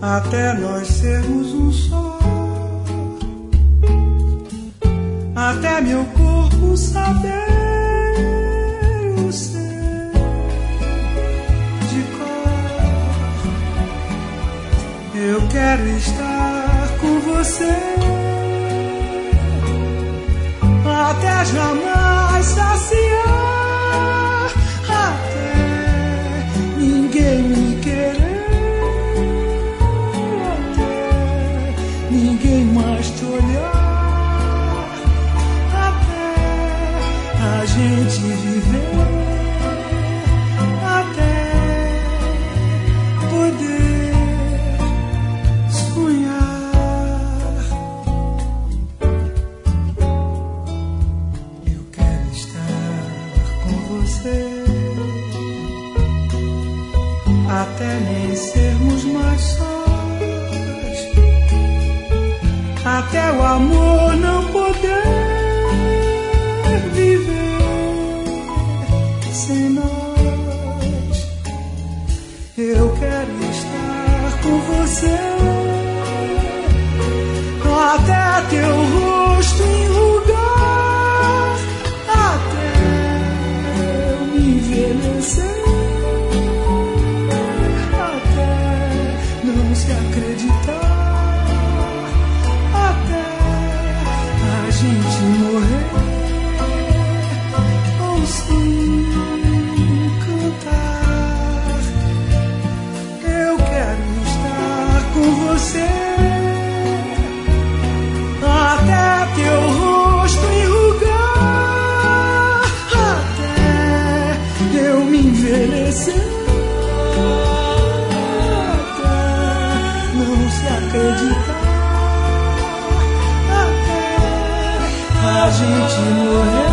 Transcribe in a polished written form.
até nós sermos um só, até meu corpo saber o seu de cor. Eu quero estar com você até jamais saciar, até ninguém me querer, até ninguém mais te olhar, até a gente viver, até poder sonhar. Eu quero estar com você até nem sermos mais sós, até o amor não poder viver sem nós. Eu quero estar com você até teu rosto enrugar, até eu me envelhecer, até não se acreditar, até a gente morrer ou se cantar. Eu quero estar com você até teu rosto enrugar, até eu me envelhecer, até não se acreditar, até a gente morrer